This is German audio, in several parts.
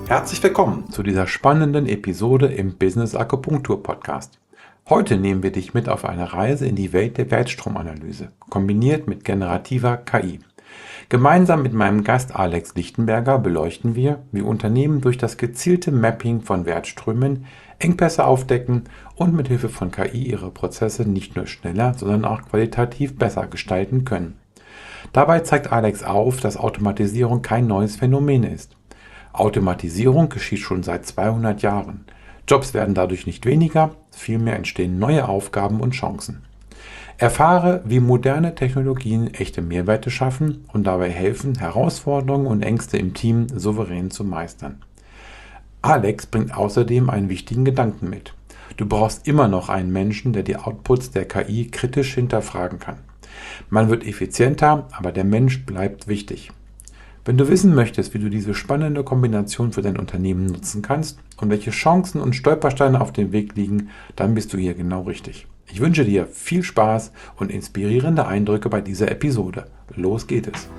Herzlich willkommen zu dieser spannenden Episode im Business Akupunktur Podcast. Heute nehmen wir dich mit auf eine Reise in die Welt der Wertstromanalyse, kombiniert mit generativer KI. Gemeinsam mit meinem Gast Alex Lichtenberger beleuchten wir, wie Unternehmen durch das gezielte Mapping von Wertströmen Engpässe aufdecken und mit Hilfe von KI ihre Prozesse nicht nur schneller, sondern auch qualitativ besser gestalten können. Dabei zeigt Alex auf, dass Automatisierung kein neues Phänomen ist. Automatisierung geschieht schon seit 200 Jahren. Jobs werden dadurch nicht weniger, vielmehr entstehen neue Aufgaben und Chancen. Erfahre, wie moderne Technologien echte Mehrwerte schaffen und dabei helfen, Herausforderungen und Ängste im Team souverän zu meistern. Alex bringt außerdem einen wichtigen Gedanken mit. Du brauchst immer noch einen Menschen, der die Outputs der KI kritisch hinterfragen kann. Man wird effizienter, aber der Mensch bleibt wichtig. Wenn du wissen möchtest, wie du diese spannende Kombination für dein Unternehmen nutzen kannst und welche Chancen und Stolpersteine auf dem Weg liegen, dann bist du hier genau richtig. Ich wünsche dir viel Spaß und inspirierende Eindrücke bei dieser Episode. Los geht es!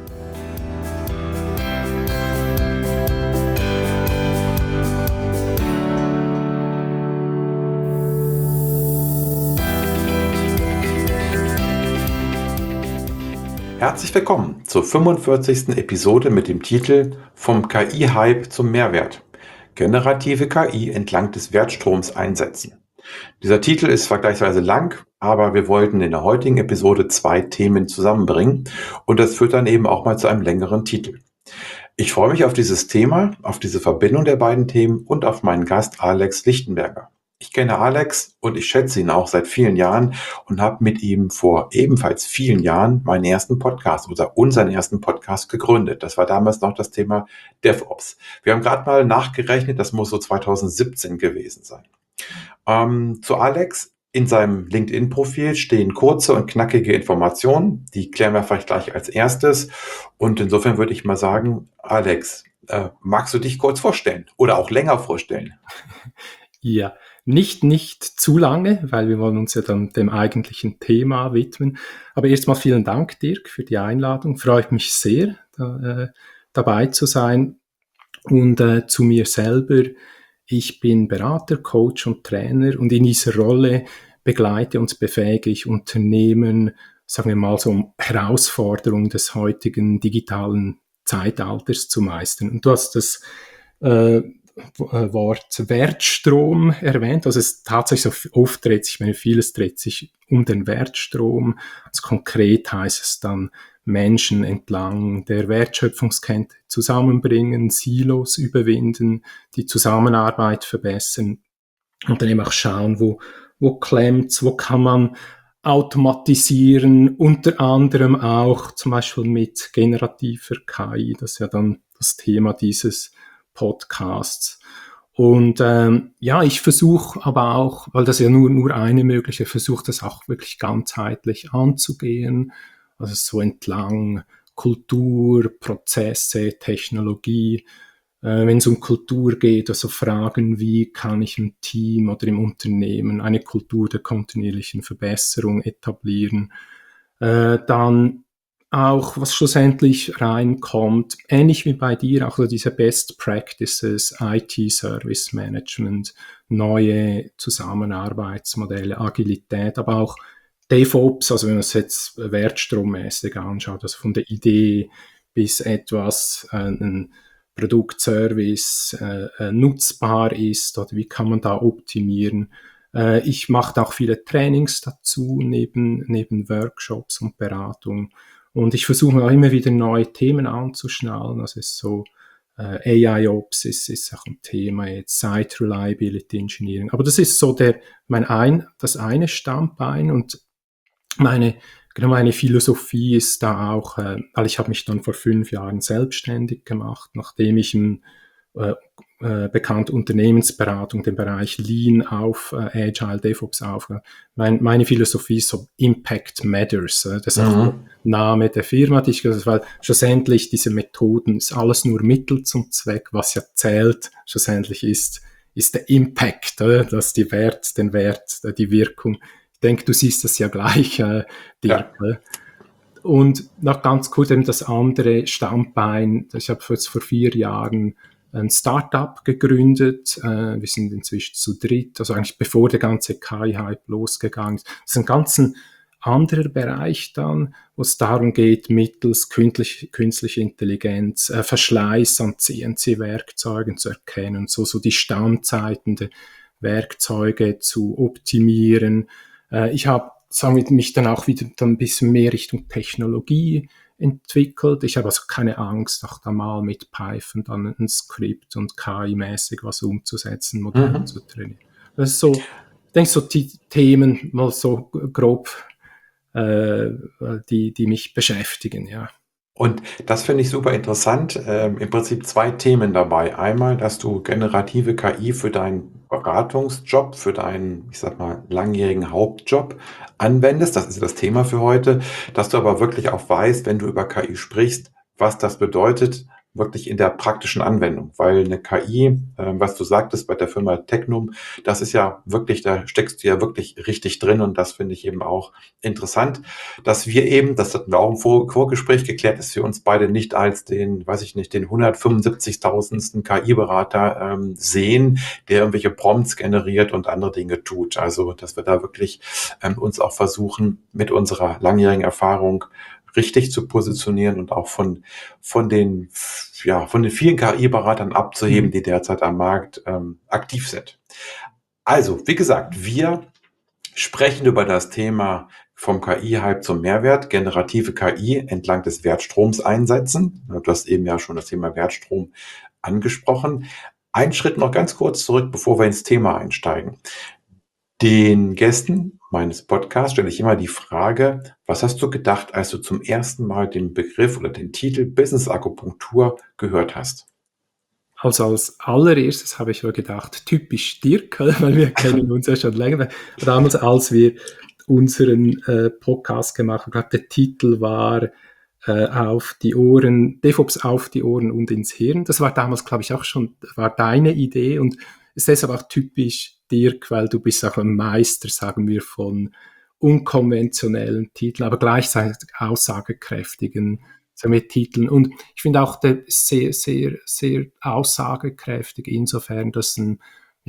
Herzlich willkommen zur 45. Episode mit dem Titel Vom KI-Hype zum Mehrwert. Generative KI entlang des Wertstroms einsetzen. Dieser Titel ist vergleichsweise lang, aber wir wollten in der heutigen Episode 2 Themen zusammenbringen und das führt dann eben auch mal zu einem längeren Titel. Ich freue mich auf dieses Thema, auf diese Verbindung der beiden Themen und auf meinen Gast Alex Lichtenberger. Ich kenne Alex und ich schätze ihn auch seit vielen Jahren und habe mit ihm vor ebenfalls vielen Jahren meinen ersten Podcast oder unseren ersten Podcast gegründet. Das war damals noch das Thema DevOps. Wir haben gerade mal nachgerechnet, das muss so 2017 gewesen sein. Zu Alex. In seinem LinkedIn-Profil stehen kurze und knackige Informationen. Die klären wir vielleicht gleich als erstes. Und insofern würde ich mal sagen, Alex, magst du dich kurz vorstellen oder auch länger vorstellen? Ja, nicht zu lange, weil wir wollen uns ja dann dem eigentlichen Thema widmen. Aber erstmal vielen Dank, Dirk, für die Einladung. Freut mich sehr, dabei zu sein. Und zu mir selber: Ich bin Berater, Coach und Trainer und in dieser Rolle begleite und befähige ich Unternehmen, sagen wir mal so, um Herausforderungen des heutigen digitalen Zeitalters zu meistern. Und du hast das Wort Wertstrom erwähnt. Also es tatsächlich so oft dreht sich, vieles dreht sich um den Wertstrom. Also konkret heißt es dann, Menschen entlang der Wertschöpfungskette zusammenbringen, Silos überwinden, die Zusammenarbeit verbessern und dann eben auch schauen, wo klemmt's, wo kann man automatisieren, unter anderem auch zum Beispiel mit generativer KI. Das ist ja dann das Thema dieses Podcasts. Und ich versuche aber auch, weil das ja nur eine mögliche, versuche das auch wirklich ganzheitlich anzugehen, also so entlang Kultur, Prozesse, Technologie. Wenn es um Kultur geht, also Fragen, wie kann ich im Team oder im Unternehmen eine Kultur der kontinuierlichen Verbesserung etablieren, dann auch, was schlussendlich reinkommt, ähnlich wie bei dir, auch so diese Best Practices, IT-Service Management, neue Zusammenarbeitsmodelle, Agilität, aber auch DevOps, also wenn man es jetzt wertstrommäßig anschaut, also von der Idee bis etwas ein Produktservice nutzbar ist oder wie kann man da optimieren. Ich mache auch viele Trainings dazu, neben Workshops und Beratung. Und ich versuche auch immer wieder neue Themen anzuschnallen. Also es ist so, AI-Ops ist auch ein Thema jetzt, Site Reliability Engineering. Aber das ist so das eine Standbein und meine Philosophie ist da auch, weil ich habe mich dann vor 5 Jahren selbstständig gemacht, nachdem ich im bekannte Unternehmensberatung, den Bereich Lean auf Agile DevOps aufgehört. Meine Philosophie ist so Impact Matters. Das ist auch der Name der Firma, die ich gesagt habe, weil schlussendlich diese Methoden ist alles nur Mittel zum Zweck. Was ja zählt schlussendlich ist der Impact, dass den Wert, die Wirkung. Ich denke, du siehst das ja gleich, Dirk. Ja. Und noch ganz kurz eben das andere Standbein, ich habe jetzt vor 4 Jahren ein Startup gegründet. Wir sind inzwischen zu dritt, also eigentlich bevor der ganze KI-Hype losgegangen ist. Das ist ein ganz anderer Bereich dann, wo es darum geht, mittels künstliche Intelligenz Verschleiß an CNC-Werkzeugen zu erkennen, so die Standzeiten der Werkzeuge zu optimieren. Ich habe mich dann auch wieder ein bisschen mehr Richtung Technologie entwickelt. Ich habe also keine Angst, auch da mal mit Python dann ein Skript und KI-mäßig was umzusetzen, Modelle zu trainieren. Das ist so, ich denke, so die Themen mal so grob, die mich beschäftigen, ja. Und das finde ich super interessant. Im Prinzip zwei Themen dabei. Einmal, dass du generative KI für deinen Beratungsjob, für deinen, ich sag mal, langjährigen Hauptjob anwendest. Das ist ja das Thema für heute. Dass du aber wirklich auch weißt, wenn du über KI sprichst, was das bedeutet, wirklich in der praktischen Anwendung. Weil eine KI, was du sagtest bei der Firma Tecnum, das ist ja wirklich, da steckst du ja wirklich richtig drin und das finde ich eben auch interessant, dass wir eben, das hatten wir auch im Vorgespräch geklärt, dass wir uns beide nicht als den, weiß ich nicht, den 175.000. KI-Berater sehen, der irgendwelche Prompts generiert und andere Dinge tut. Also, dass wir da wirklich uns auch versuchen, mit unserer langjährigen Erfahrung richtig zu positionieren und auch von den vielen KI-Beratern abzuheben, die derzeit am Markt aktiv sind. Also, wie gesagt, wir sprechen über das Thema vom KI-Hype zum Mehrwert, generative KI entlang des Wertstroms einsetzen. Du hast eben ja schon das Thema Wertstrom angesprochen. Einen Schritt noch ganz kurz zurück, bevor wir ins Thema einsteigen. Den Gästen meines Podcasts stelle ich immer die Frage, was hast du gedacht, als du zum ersten Mal den Begriff oder den Titel Business Akupunktur gehört hast? Also als allererstes habe ich mir gedacht, typisch Dirk, weil wir kennen uns ja schon länger. Damals, als wir unseren Podcast gemacht haben, ich glaube, der Titel war auf die Ohren, DevOps auf die Ohren und ins Hirn. Das war damals, glaube ich, auch schon, war deine Idee und ist deshalb auch typisch Dirk, weil du bist auch ein Meister, sagen wir, von unkonventionellen Titeln, aber gleichzeitig aussagekräftigen, sagen wir, Titeln. Und ich finde auch der sehr, sehr, sehr aussagekräftig insofern, dass ein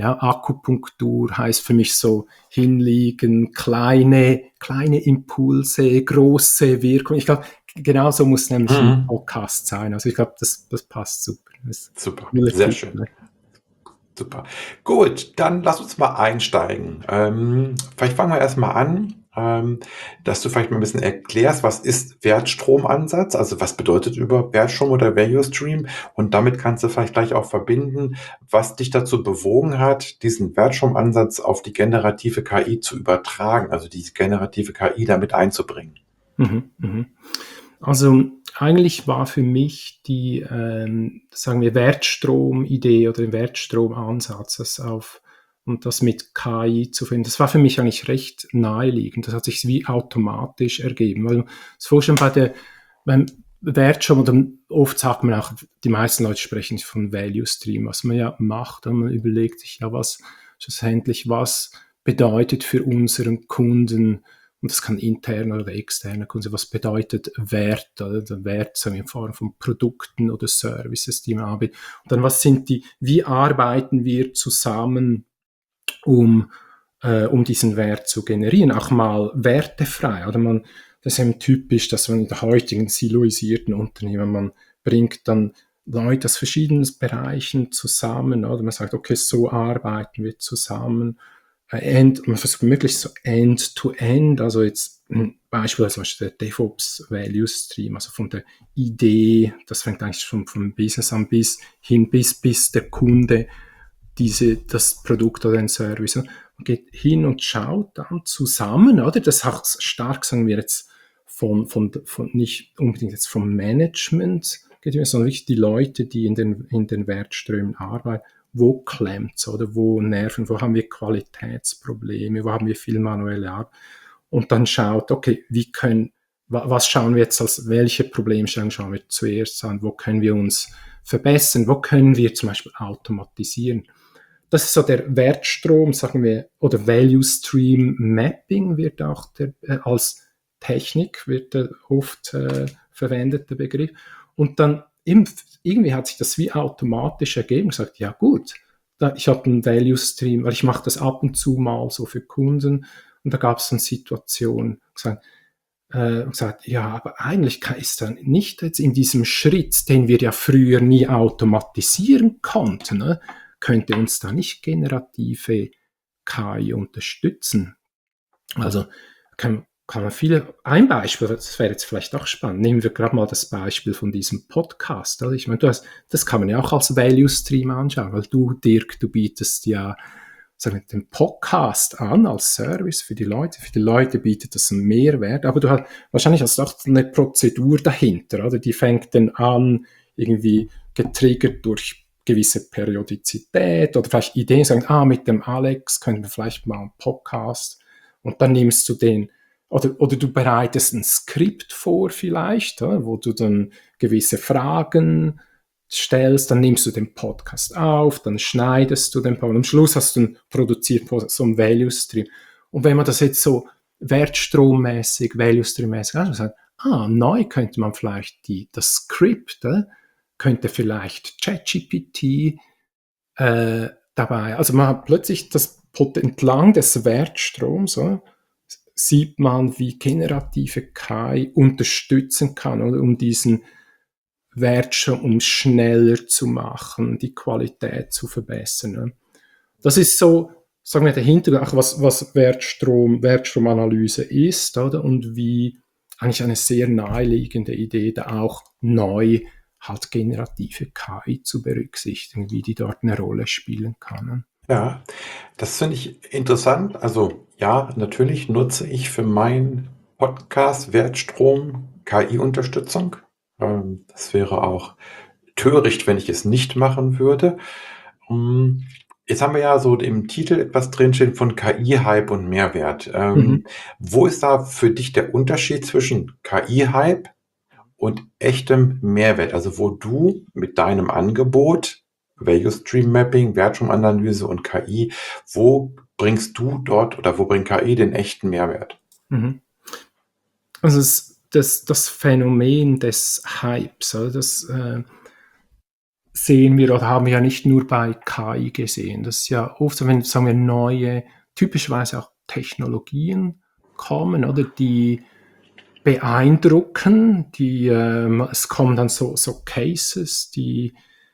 Akupunktur heißt für mich so hinliegen, kleine Impulse, große Wirkung. Ich glaube, genauso muss nämlich ein Podcast sein. Also ich glaube, das passt super. Super, sehr schön. Super. Gut, dann lass uns mal einsteigen. Vielleicht fangen wir erstmal an, dass du vielleicht mal ein bisschen erklärst, was ist Wertstromansatz, also was bedeutet über Wertstrom oder Value Stream und damit kannst du vielleicht gleich auch verbinden, was dich dazu bewogen hat, diesen Wertstromansatz auf die generative KI zu übertragen, also die generative KI damit einzubringen. Also eigentlich war für mich die, sagen wir, Wertstrom-Idee oder den Wertstromansatz und das mit KI zu finden, das war für mich eigentlich recht naheliegend. Das hat sich wie automatisch ergeben. Weil das vorstellen beim Wertstrom, oder oft sagt man auch, die meisten Leute sprechen von Value Stream, was man ja macht, und man überlegt sich ja, was bedeutet für unseren Kunden, und das kann intern oder externe Kunde, was bedeutet Wert, oder der Wert in Form von Produkten oder Services, die man anbietet. Und dann, wie arbeiten wir zusammen, um diesen Wert zu generieren, auch mal wertefrei. Oder das ist eben typisch, dass man in der heutigen siloisierten Unternehmen, man bringt dann Leute aus verschiedenen Bereichen zusammen, oder man sagt, okay, so arbeiten wir zusammen. Man versucht möglichst so end-to-end, also jetzt beispielsweise der DevOps Value Stream, also von der Idee, das fängt eigentlich schon vom Business an bis der Kunde das Produkt oder den Service. Man geht hin und schaut dann zusammen, oder? Das ist auch stark, sagen wir jetzt, von nicht unbedingt jetzt vom Management, sondern wirklich die Leute, die in den Wertströmen arbeiten. Wo klemmt's, oder? Wo nerven, wo haben wir Qualitätsprobleme, wo haben wir viel manuelle Arbeit? Und dann schaut, okay, was schauen wir jetzt welche Problemstellungen schauen wir zuerst an? Wo können wir uns verbessern? Wo können wir zum Beispiel automatisieren? Das ist so der Wertstrom, sagen wir, oder Value Stream Mapping wird auch als Technik wird oft verwendet, der Begriff. Und dann irgendwie hat sich das wie automatisch ergeben, gesagt, ja gut, ich habe einen Value Stream, weil ich mache das ab und zu mal so für Kunden und da gab es eine Situation, gesagt, ja, aber eigentlich ist dann nicht jetzt in diesem Schritt, den wir ja früher nie automatisieren konnten, ne, könnte uns da nicht generative KI unterstützen. Also kann man ein Beispiel, das wäre jetzt vielleicht auch spannend, nehmen wir gerade mal das Beispiel von diesem Podcast. Also ich meine, das kann man ja auch als Value Stream anschauen, weil du, Dirk, du bietest ja den Podcast an als Service für die Leute. Für die Leute bietet das einen Mehrwert, aber du hast wahrscheinlich hast du auch eine Prozedur dahinter, oder? Die fängt dann an, irgendwie getriggert durch gewisse Periodizität oder vielleicht Ideen, sagen, mit dem Alex können wir vielleicht mal einen Podcast und dann nimmst du den oder du bereitest ein Skript vor vielleicht, wo du dann gewisse Fragen stellst, dann nimmst du den Podcast auf, dann schneidest du den Podcast und am Schluss hast du produziert so einen Value Stream. Und wenn man das jetzt so wertstrommäßig, Value Stream-mäßig anschaut, neu könnte man vielleicht das Skript, könnte vielleicht ChatGPT dabei, also man hat plötzlich entlang des Wertstroms, sieht man, wie generative KI unterstützen kann, oder, um diesen Wertstrom schneller zu machen, die Qualität zu verbessern. Ne? Das ist so, sagen wir, der Hintergrund, was Wertstromanalyse ist, oder? Und wie eigentlich eine sehr naheliegende Idee, da auch neu halt generative KI zu berücksichtigen, wie die dort eine Rolle spielen kann. Ja, das finde ich interessant. Also ja, natürlich nutze ich für meinen Podcast Wertstrom KI-Unterstützung. Das wäre auch töricht, wenn ich es nicht machen würde. Jetzt haben wir ja so im Titel etwas drinstehen von KI-Hype und Mehrwert. Wo ist da für dich der Unterschied zwischen KI-Hype und echtem Mehrwert? Also wo du mit deinem Angebot Value Stream Mapping, Wertstromanalyse und KI, wo bringst du dort oder wo bringt KI den echten Mehrwert? Also das Phänomen des Hypes, das sehen wir oder haben wir ja nicht nur bei KI gesehen. Das ist ja oft so, wenn, sagen wir, neue, typischerweise auch Technologien kommen, oder die beeindrucken, es kommen dann so Cases, die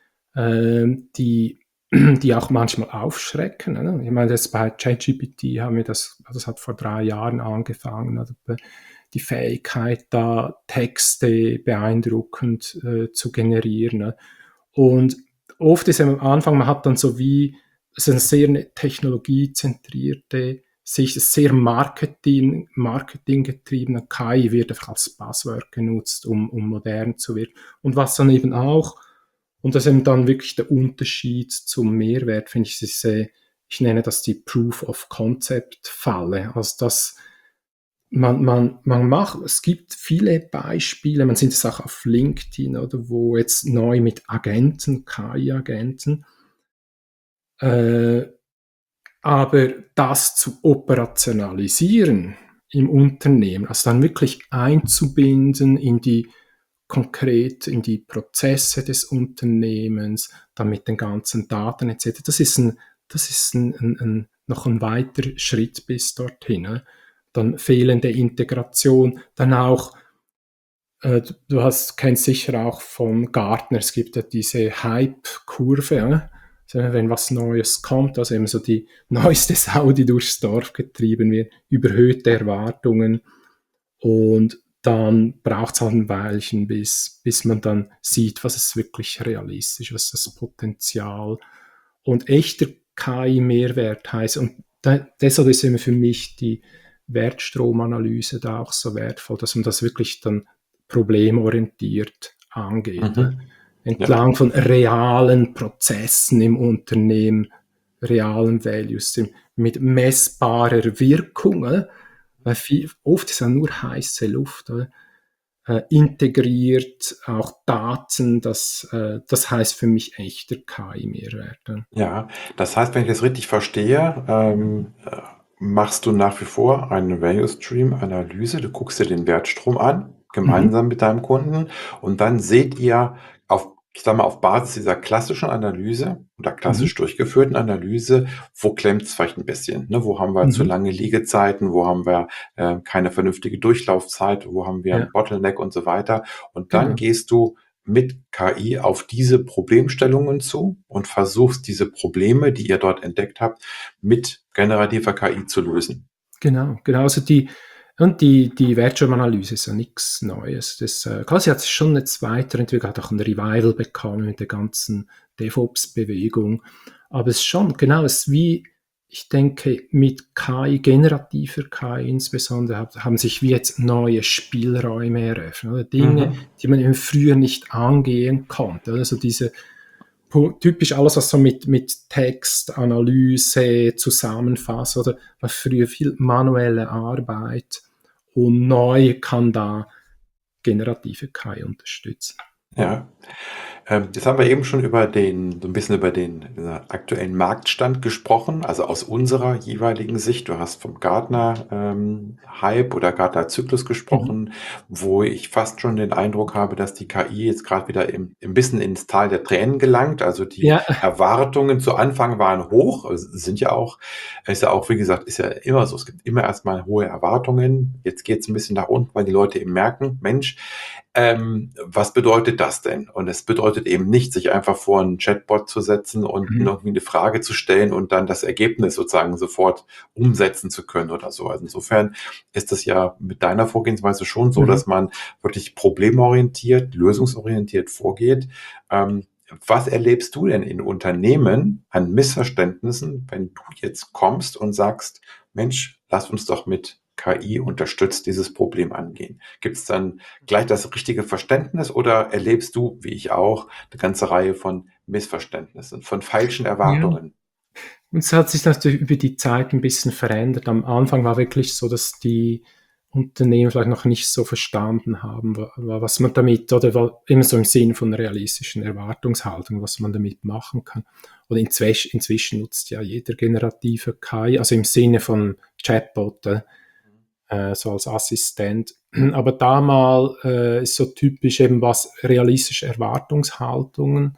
auch manchmal aufschrecken. Oder? Ich meine, das bei ChatGPT haben wir das hat vor 3 Jahren angefangen, oder? Die Fähigkeit, da Texte beeindruckend zu generieren. Ne? Und oft ist am Anfang, man hat dann so wie, es ist eine sehr technologiezentrierte Sicht, sehr marketinggetriebene KI wird einfach als Buzzword genutzt, um modern zu werden. Und was dann eben auch, und das ist eben dann wirklich der Unterschied zum Mehrwert, finde ich, ich nenne das die Proof of Concept Falle. Also das, es gibt viele Beispiele, man sieht es auch auf LinkedIn, oder wo jetzt neu mit Agenten, KI-Agenten, aber das zu operationalisieren im Unternehmen, also dann wirklich einzubinden in die Prozesse des Unternehmens, dann mit den ganzen Daten etc. Das ist noch ein weiterer Schritt bis dorthin. Ne? Dann fehlende Integration, dann auch, kennst sicher auch von Gartner, es gibt ja diese Hype-Kurve, wenn was Neues kommt, also eben so die neueste Sau, die durchs Dorf getrieben wird, überhöhte Erwartungen und dann braucht es halt ein Weilchen, bis man dann sieht, was ist wirklich realistisch, was ist das Potenzial und echter KI-Mehrwert heißt. Und deshalb ist immer für mich die Wertstromanalyse da auch so wertvoll, dass man das wirklich dann problemorientiert angeht. Entlang von realen Prozessen im Unternehmen, realen Values, mit messbarer Wirkung, weil oft ist ja nur heiße Luft, integriert, auch Daten, das heißt für mich echter KI-Mehrwert. Ja, das heißt, wenn ich das richtig verstehe, machst du nach wie vor eine Value Stream Analyse, du guckst dir den Wertstrom an, gemeinsam mit deinem Kunden und dann seht ihr auf ich sage mal, auf Basis dieser klassischen Analyse oder Mhm. klassisch durchgeführten Analyse, wo klemmt es vielleicht ein bisschen? Ne? Wo haben wir zu Mhm. lange Liegezeiten? Wo haben wir keine vernünftige Durchlaufzeit? Wo haben wir Ja, ein Bottleneck und so weiter? Und dann genau. gehst du mit KI auf diese Problemstellungen zu und versuchst diese Probleme, die ihr dort entdeckt habt, mit generativer KI zu lösen. Genau, genau. Also die Wertschöpfungsanalyse ist ja nichts Neues. Klar, sie hat sich schon jetzt weiterentwickelt, hat auch ein Revival bekommen mit der ganzen DevOps-Bewegung. Aber es ist schon, genau, es ist wie, ich denke, mit KI, generativer KI insbesondere, haben sich wie jetzt neue Spielräume eröffnet. Oder Dinge, Mhm. die man eben früher nicht angehen konnte. Also diese typisch alles, was so mit Text, Analyse, Zusammenfassen oder war früher viel manuelle Arbeit und neu kann da generative KI unterstützen. Ja. Jetzt haben wir eben schon so ein bisschen über den aktuellen Marktstand gesprochen, also aus unserer jeweiligen Sicht. Du hast vom Gartner-Hype oder Gartner-Zyklus Mhm. gesprochen, wo ich fast schon den Eindruck habe, dass die KI jetzt gerade wieder ein bisschen ins Tal der Tränen gelangt. Also die Ja, Erwartungen zu Anfang waren hoch, sind ja auch, ist ja auch, wie gesagt, ist ja immer so. Es gibt immer erstmal hohe Erwartungen. Jetzt geht es ein bisschen nach unten, weil die Leute eben merken, Mensch, was bedeutet das denn? Und es bedeutet eben nicht, sich einfach vor einen Chatbot zu setzen und mhm. irgendwie eine Frage zu stellen und dann das Ergebnis sozusagen sofort umsetzen zu können oder so. Also insofern ist es ja mit deiner Vorgehensweise schon so, Mhm. dass man wirklich problemorientiert, lösungsorientiert vorgeht. Ähm, Was erlebst du denn in Unternehmen an Missverständnissen, wenn du jetzt kommst und sagst, Mensch, lass uns doch mit KI unterstützt dieses Problem angehen? Gibt es dann gleich das richtige Verständnis oder erlebst du, wie ich auch, eine ganze Reihe von Missverständnissen, von falschen Ja. Erwartungen? Und es hat sich natürlich über die Zeit ein bisschen verändert. Am Anfang war wirklich so, dass die Unternehmen vielleicht noch nicht so verstanden haben, was man damit, oder immer so im Sinn von realistischen Erwartungshaltung, was man damit machen kann. Oder inzwischen nutzt ja jeder generative KI, also im Sinne von Chatbot, so als Assistent. Aber damals ist so typisch eben was realistische Erwartungshaltungen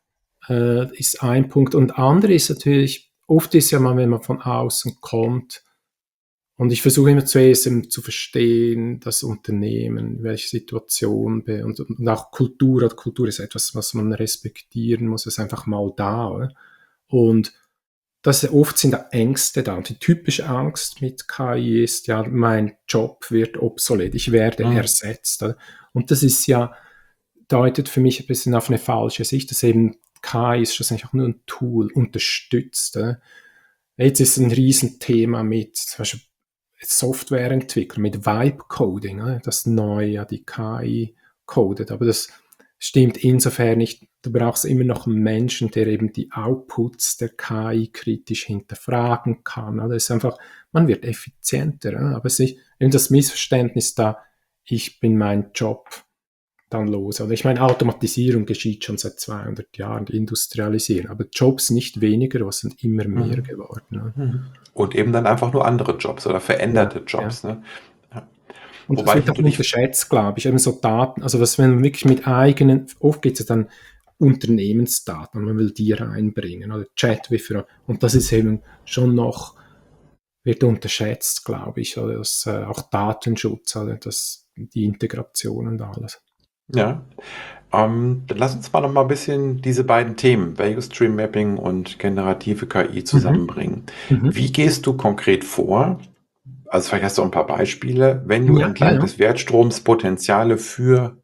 ist ein Punkt. Und andere ist natürlich, oft ist ja mal, wenn man von außen kommt, und ich versuche immer zuerst eben zu verstehen, das Unternehmen, welche Situation und auch Kultur. Also Kultur ist etwas, was man respektieren muss, ist einfach mal da. Oder? Und oft sind da Ängste da. Und die typische Angst mit KI ist ja, mein Job wird obsolet, ich werde Mhm. ersetzt. Oder? Und das ist ja, deutet für mich ein bisschen auf eine falsche Sicht, dass eben KI ist schlussendlich auch nur ein Tool, unterstützt. Jetzt ist ein Riesenthema mit zum Beispiel Softwareentwicklung, mit Vibe-Coding, das neu ja die KI codet. Aber das stimmt insofern nicht. Du brauchst immer noch einen Menschen, der eben die Outputs der KI kritisch hinterfragen kann. Das ist einfach, man wird effizienter. Aber es ist eben das Missverständnis da, ich bin mein Job dann los. Also ich meine, Automatisierung geschieht schon seit 200 Jahren, Industrialisierung, aber Jobs nicht weniger, was sind immer mehr Mhm. geworden. Ne? Mhm. Und eben dann einfach nur andere Jobs oder Ja, veränderte ja. Jobs, ne? Ja. Und das Wobei ich wird auch natürlich unterschätzt, glaube ich, eben so Daten, also was, wenn man wirklich mit eigenen, oft geht es ja dann Unternehmensdaten und man will die reinbringen oder Chat, und das ist eben schon noch, wird unterschätzt, glaube ich, oder das, auch Datenschutz, oder die Integration und alles. ja, dann lass uns mal noch mal ein bisschen diese beiden Themen, Value Stream Mapping und generative KI Mhm. zusammenbringen. Mhm. Wie gehst du konkret vor? Also vielleicht hast du auch ein paar Beispiele, wenn du Ja, ja, entlang ja. des Wertstroms Potenziale für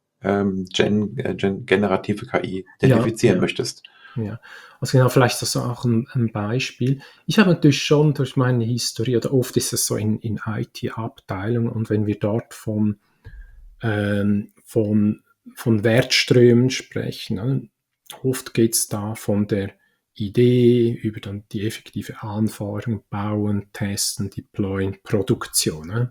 generative KI Ja, identifizieren ja. möchtest. Ja, also genau, vielleicht das auch ein Beispiel. Ich habe natürlich schon durch meine Historie, oder oft ist es so in IT-Abteilungen, und wenn wir dort ähm, von, von Wertströmen sprechen, ne, oft geht es da von der Idee über dann die effektive Anforderung, Bauen, Testen, Deployen, Produktion. Ne?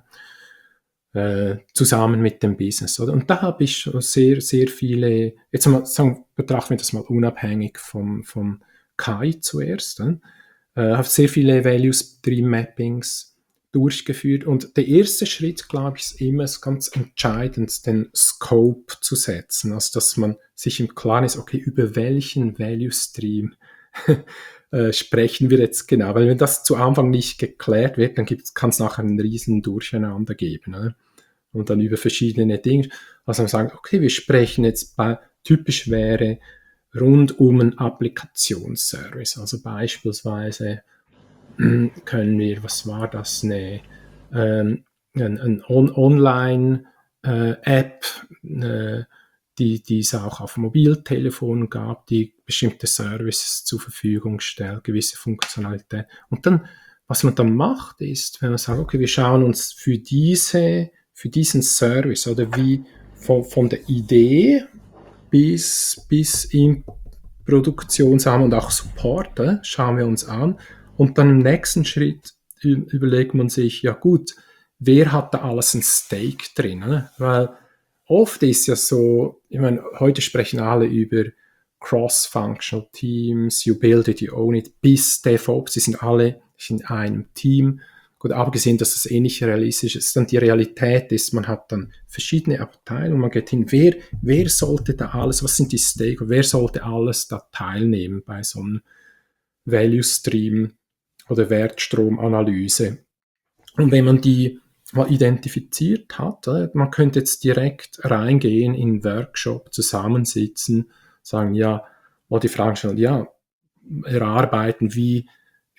Zusammen mit dem Business. Oder? Und da habe ich schon sehr, sehr viele, jetzt mal sagen, betrachten wir das mal unabhängig vom KI zuerst, habe sehr viele Value Stream Mappings durchgeführt. Und der erste Schritt, glaube ich, ist immer ganz entscheidend, den Scope zu setzen. Also, dass man sich im Klaren ist, okay, über welchen Value Stream sprechen wir jetzt genau. Weil wenn das zu Anfang nicht geklärt wird, dann kann es nachher einen riesen Durcheinander geben. Oder? Und dann über verschiedene Dinge. Also man sagt, okay, wir sprechen jetzt typisch wäre rund um einen Applikationsservice. Also beispielsweise können wir, was war das, eine Online-App, die es auch auf Mobiltelefonen gab, die bestimmte Services zur Verfügung stellt, gewisse Funktionalität. Und dann, was man dann macht, ist, wenn man sagt, okay, wir schauen uns für diesen Service oder wie von der Idee bis in Produktionsarm und auch Support, schauen wir uns an. Und dann im nächsten Schritt überlegt man sich, ja gut, wer hat da alles ein Stake drin? Ne? Weil oft ist ja so, ich meine, heute sprechen alle über Cross-Functional Teams, you build it, you own it, bis DevOps, die sind alle in einem Team. Gut, abgesehen, dass das nicht realistisch ist, dann die Realität ist, man hat dann verschiedene Abteilungen und man geht hin, wer sollte da alles, was sind die Stake, wer sollte alles da teilnehmen bei so einem Value Stream oder Wertstromanalyse. Und wenn man die mal identifiziert hat, man könnte jetzt direkt reingehen in einen Workshop, zusammensitzen, sagen, ja, oder die Fragen stellen, ja, erarbeiten, wie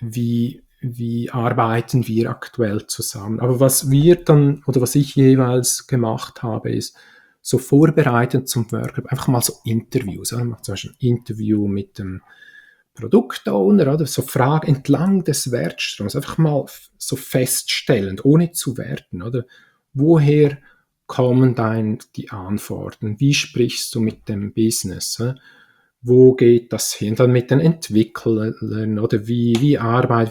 arbeiten wir aktuell zusammen. Aber was wir dann, oder was ich jeweils gemacht habe, ist, so vorbereitend zum Workshop, einfach mal so Interviews. Man macht zum Beispiel ein Interview mit dem Produktowner, oder so Fragen entlang des Wertstroms, einfach mal so feststellend, ohne zu werten, oder? Woher kommen die Anforderungen? Wie sprichst du mit dem Business? Wo geht das hin? Dann mit den Entwicklern, oder wie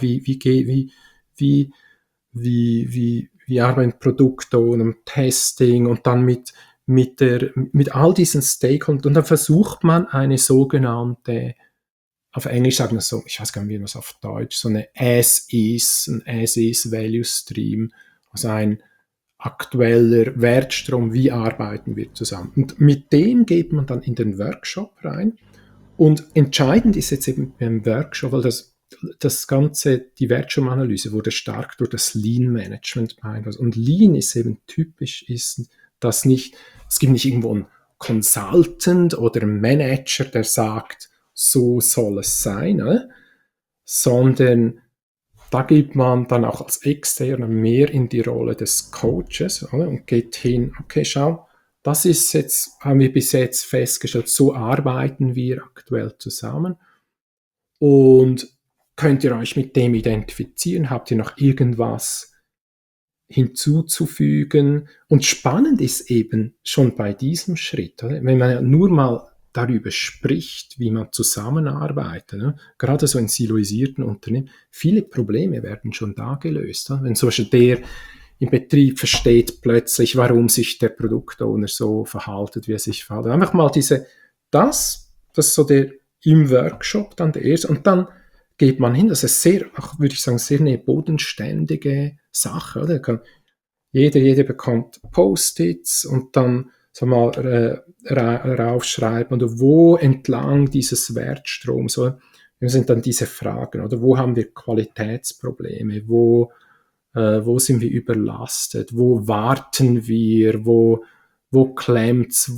arbeiten Produktowner, Testing und dann mit all diesen Stakeholdern. Und dann versucht man eine sogenannte, auf Englisch sagen wir so, ich weiß gar nicht, wie man es auf Deutsch, so ein As-is Value Stream, also ein aktueller Wertstrom, wie arbeiten wir zusammen. Und mit dem geht man dann in den Workshop rein. Und entscheidend ist jetzt eben beim Workshop, weil das Ganze, die Wertstromanalyse wurde stark durch das Lean-Management beeinflusst. Und Lean ist eben typisch, es gibt nicht irgendwo einen Consultant oder einen Manager, der sagt, so soll es sein, sondern da geht man dann auch als Externer mehr in die Rolle des Coaches, oder? Und geht hin, okay, schau, das ist jetzt, haben wir bis jetzt festgestellt, so arbeiten wir aktuell zusammen. Und könnt ihr euch mit dem identifizieren? Habt ihr noch irgendwas hinzuzufügen? Und spannend ist eben schon bei diesem Schritt, oder? Wenn man ja nur mal darüber spricht, wie man zusammenarbeitet, ne? Gerade so in siloisierten Unternehmen, viele Probleme werden schon da gelöst. Ne? Wenn zum Beispiel der im Betrieb versteht plötzlich, warum sich der Produktowner so verhaltet, wie er sich verhaltet. Einfach mal das ist so im Workshop dann der erste. Und dann geht man hin, das ist würde ich sagen, sehr eine bodenständige Sache. Oder? Jeder bekommt Post-its und dann mal raufschreiben, oder wo entlang dieses Wertstroms, oder? Wir sind dann diese Fragen, oder wo haben wir Qualitätsprobleme, wo sind wir überlastet, wo warten wir, wo klemmt's,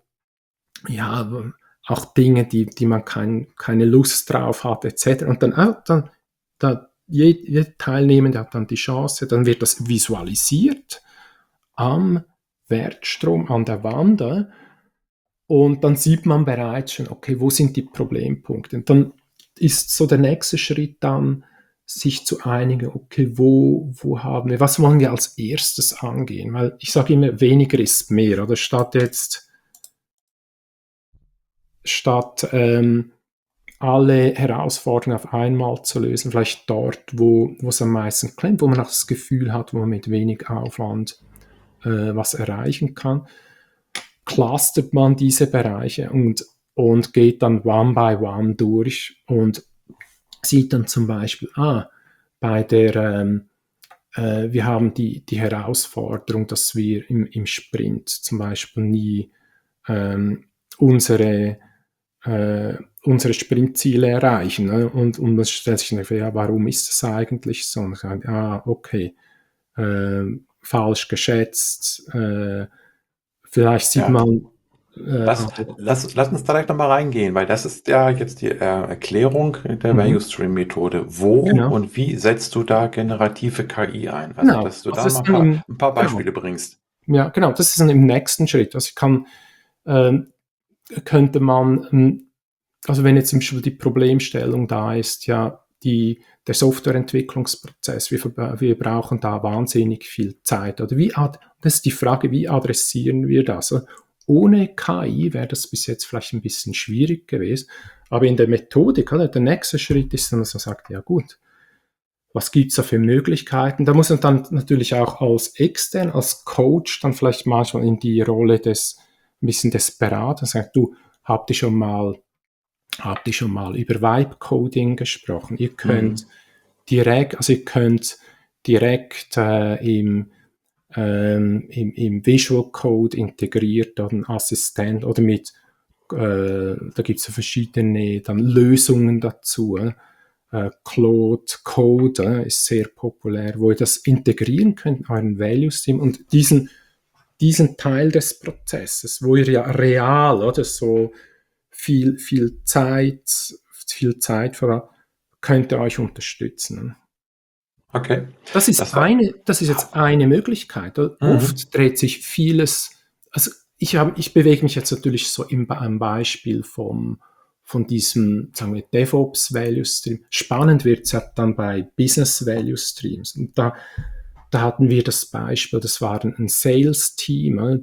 auch Dinge, die man keine Lust drauf hat, etc. Und dann jeder Teilnehmende hat dann die Chance, dann wird das visualisiert am Wertstrom, an der Wand, und dann sieht man bereits schon, okay, wo sind die Problempunkte? Und dann ist so der nächste Schritt dann, sich zu einigen, okay, was wollen wir als erstes angehen? Weil ich sage immer, weniger ist mehr, oder statt alle Herausforderungen auf einmal zu lösen, vielleicht dort, wo es am meisten klemmt, wo man auch das Gefühl hat, wo man mit wenig Aufwand was erreichen kann, clustert man diese Bereiche und geht dann one by one durch und sieht dann zum Beispiel, bei der wir haben die Herausforderung, dass wir im Sprint zum Beispiel nie unsere Sprintziele erreichen. Ne? Und man stellt sich die Frage, ja, warum ist das eigentlich so? Und sagt, okay, falsch geschätzt, vielleicht sieht Ja. man Lass uns da gleich nochmal reingehen, weil das ist ja jetzt die Erklärung der Value Stream Methode. Wo genau, und wie setzt du da generative KI ein? Also, genau. dass du Also da das mal ist dann im, ein paar genau, Beispiele bringst. ja, genau, das ist dann im nächsten Schritt. Also ähm, könnte man, also wenn jetzt zum Beispiel die Problemstellung da ist, ja, der Softwareentwicklungsprozess, wir brauchen da wahnsinnig viel Zeit. Oder das ist die Frage, wie adressieren wir das? Also ohne KI wäre das bis jetzt vielleicht ein bisschen schwierig gewesen, aber in der Methodik, oder, der nächste Schritt ist dann, dass man sagt, ja gut, was gibt's da für Möglichkeiten? Da muss man dann natürlich auch als Coach dann vielleicht manchmal in die Rolle ein bisschen des Beraters, sagt, du, habt ihr schon mal über Vibe Coding gesprochen? Mhm. Ihr könnt direkt im Visual Code integriert einen Assistent oder da gibt es ja verschiedene dann Lösungen dazu. Claude Code ist sehr populär, wo ihr das integrieren könnt in euren Value Stream und diesen Teil des Prozesses, wo ihr ja real oder so viel Zeit voran, könnt ihr euch unterstützen. Okay. Das war. Das ist jetzt eine Möglichkeit. Mhm. Oft dreht sich vieles, also ich bewege mich jetzt natürlich so am Beispiel von diesem, sagen wir, DevOps Value Stream. Spannend wird es ja dann bei Business Value Streams. Und da hatten wir das Beispiel, das war ein Sales-Team,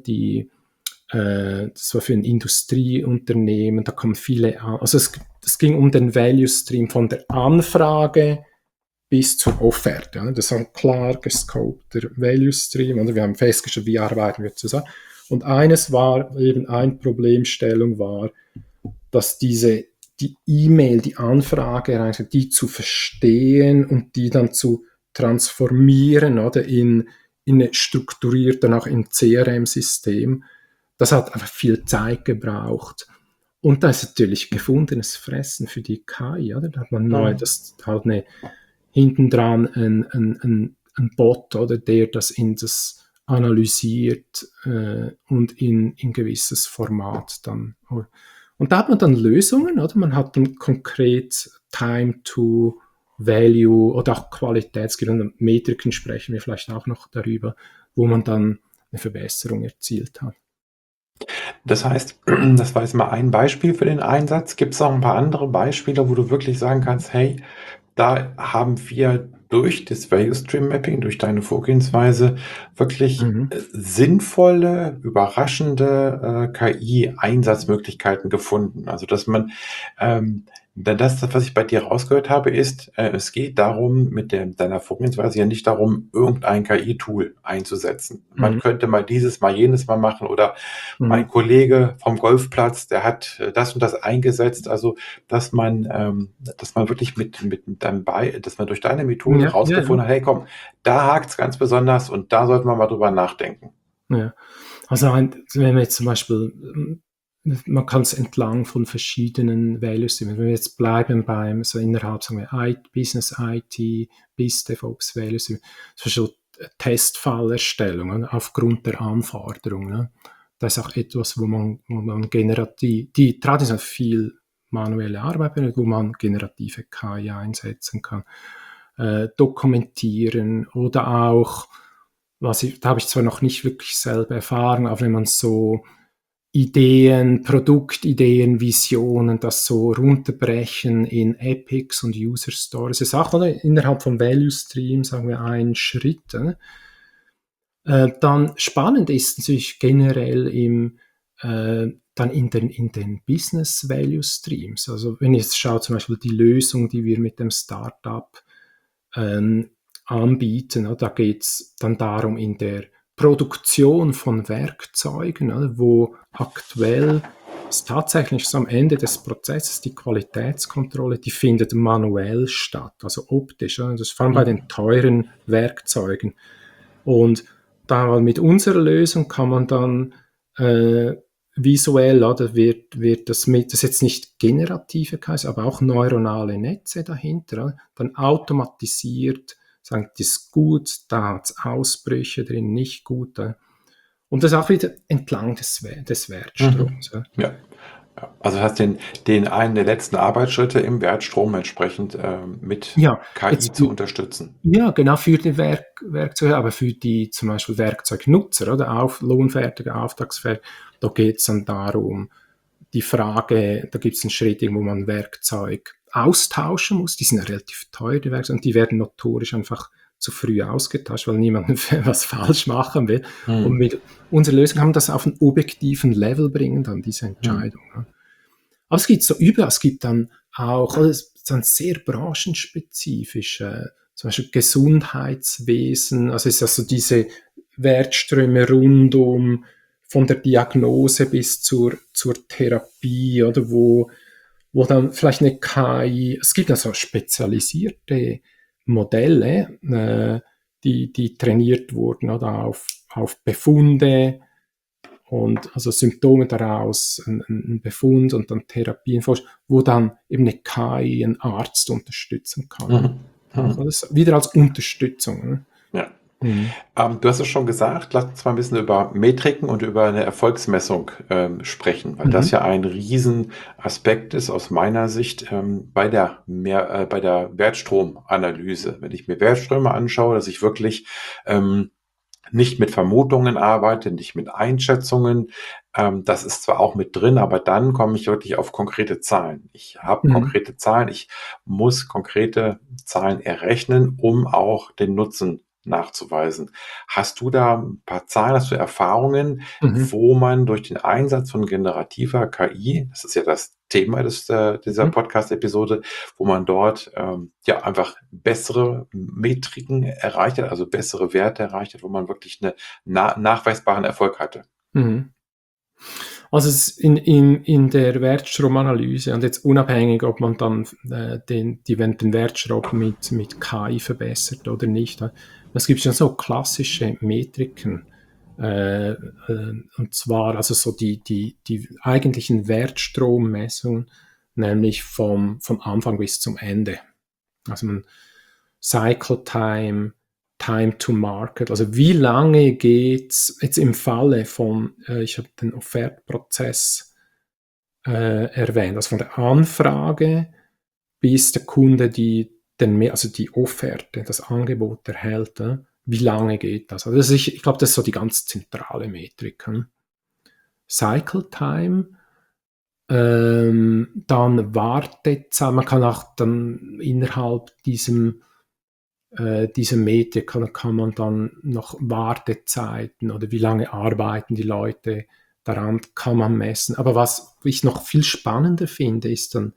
das war für ein Industrieunternehmen, da kommen viele, also es ging um den Value Stream von der Anfrage bis zur Offerte. Das ist ein klar gescopter Value Stream. Und wir haben festgestellt, wie arbeiten wir zusammen. Und eine Problemstellung war, dass die E-Mail, die Anfrage, die zu verstehen und die dann zu transformieren oder in strukturiert dann auch im CRM-System, das hat einfach viel Zeit gebraucht. Und da ist natürlich gefundenes Fressen für die KI, oder? Da hat man Mhm. das halt hinten dran ein Bot, oder, der das analysiert und in gewisses Format dann. Und da hat man dann Lösungen, oder? Man hat dann konkret Time to Value oder auch Qualitätsgründe, Metriken sprechen wir vielleicht auch noch darüber, wo man dann eine Verbesserung erzielt hat. Das heißt, das war jetzt mal ein Beispiel für den Einsatz. Gibt es auch ein paar andere Beispiele, wo du wirklich sagen kannst, hey, da haben wir durch das Value Stream Mapping, durch deine Vorgehensweise wirklich Mhm. sinnvolle, überraschende KI-Einsatzmöglichkeiten gefunden. Also dass man das, was ich bei dir rausgehört habe, ist, es geht darum, deiner Vorgehensweise ja nicht darum, irgendein KI-Tool einzusetzen. Man Mhm. könnte mal dieses, mal jenes mal machen oder mein Mhm. Kollege vom Golfplatz, der hat das und das eingesetzt. Also dass man wirklich dass man durch deine Methode Ja, ja, ja. rausgefunden hat, hey komm, da hakt's ganz besonders und da sollten wir mal drüber nachdenken. Ja. Also wenn wir jetzt zum Beispiel, man kann es entlang von verschiedenen Values sehen. Wenn wir jetzt bleiben beim, so innerhalb, sagen wir, Business IT, Biz DevOps Values, zum Beispiel Testfallerstellung, ne, aufgrund der Anforderungen. Ne. Das ist auch etwas, wo man generativ, die traditionell viel manuelle Arbeit benötigt, wo man generative KI einsetzen kann. Dokumentieren oder auch da habe ich zwar noch nicht wirklich selber erfahren, aber wenn man so Ideen, Produktideen, Visionen, das so runterbrechen in Epics und User Stories, das ist auch innerhalb von Value Stream, sagen wir, ein Schritt. Dann spannend ist natürlich generell dann in den Business Value Streams. Also wenn ich jetzt schaue, zum Beispiel die Lösung, die wir mit dem Startup ähm, anbieten. Da geht es dann darum, in der Produktion von Werkzeugen, wo aktuell ist tatsächlich so am Ende des Prozesses die Qualitätskontrolle, die findet manuell statt, also optisch. Das ist vor allem bei den teuren Werkzeugen. Und da mit unserer Lösung kann man dann visuell, oder wird das mit, das ist jetzt nicht generative KI, aber auch neuronale Netze dahinter, dann automatisiert, sagen, das ist gut, da hat es Ausbrüche drin, nicht gut. Und das auch wieder entlang des Wertstroms. Ja. Ja. Also hast den einen der letzten Arbeitsschritte im Wertstrom entsprechend mit Ja, KI jetzt zu unterstützen. ja, genau, für die Werkzeuge, aber für die zum Beispiel Werkzeugnutzer oder lohnfertige, auftragsfertige, da geht es dann darum, die Frage, da gibt es einen Schritt, wo man Werkzeug austauschen muss, die sind ja relativ teuer, die Werkzeuge, und die werden notorisch einfach zu früh ausgetauscht, weil niemand was falsch machen will. Und mit unserer Lösung kann man das auf einen objektiven Level bringen, dann diese Entscheidung. Aber es gibt so überall, es gibt dann auch, also es ist dann sehr branchenspezifisch, zum Beispiel Gesundheitswesen, also es ist also diese Wertströme rund von der Diagnose bis zur Therapie, oder wo dann vielleicht eine KI, es gibt also spezialisierte Modelle, die trainiert wurden, oder auf Befunde, und also Symptome daraus, ein Befund und dann Therapien, wo dann eben eine KI einen Arzt unterstützen kann. Also das ist wieder als Unterstützung. Ja. Mhm. Du hast es schon gesagt, lass uns mal ein bisschen über Metriken und über eine Erfolgsmessung sprechen, weil das ja ein Riesenaspekt ist aus meiner Sicht bei der Wertstromanalyse. Wenn ich mir Wertströme anschaue, dass ich wirklich nicht mit Vermutungen arbeite, nicht mit Einschätzungen. Das ist zwar auch mit drin, aber dann komme ich wirklich auf konkrete Zahlen. Ich habe konkrete Zahlen, ich muss konkrete Zahlen errechnen, um auch den Nutzen nachzuweisen. Hast du da ein paar Zahlen, hast du Erfahrungen, wo man durch den Einsatz von generativer KI, das ist ja das Thema dieser Podcast-Episode, wo man dort ja einfach bessere Metriken erreicht hat, also bessere Werte erreicht hat, wo man wirklich einen nachweisbaren Erfolg hatte? Also es ist in der Wertstromanalyse, und jetzt unabhängig, ob man dann den Wertstrom mit KI verbessert oder nicht, es gibt schon so klassische Metriken, und zwar also so die eigentlichen Wertstrommessungen, nämlich vom Anfang bis zum Ende. Also Cycle Time, Time to Market, also wie lange geht's jetzt im Falle von, ich habe den Offertprozess erwähnt, also von der Anfrage bis der Kunde also die Offerte, das Angebot erhält, wie lange geht das? Also ich glaube, das ist so die ganz zentrale Metrik. Cycle Time, dann Wartezeit, man kann auch dann innerhalb dieser Metrik kann man dann noch Wartezeiten oder wie lange arbeiten die Leute daran, kann man messen. Aber was ich noch viel spannender finde, ist dann,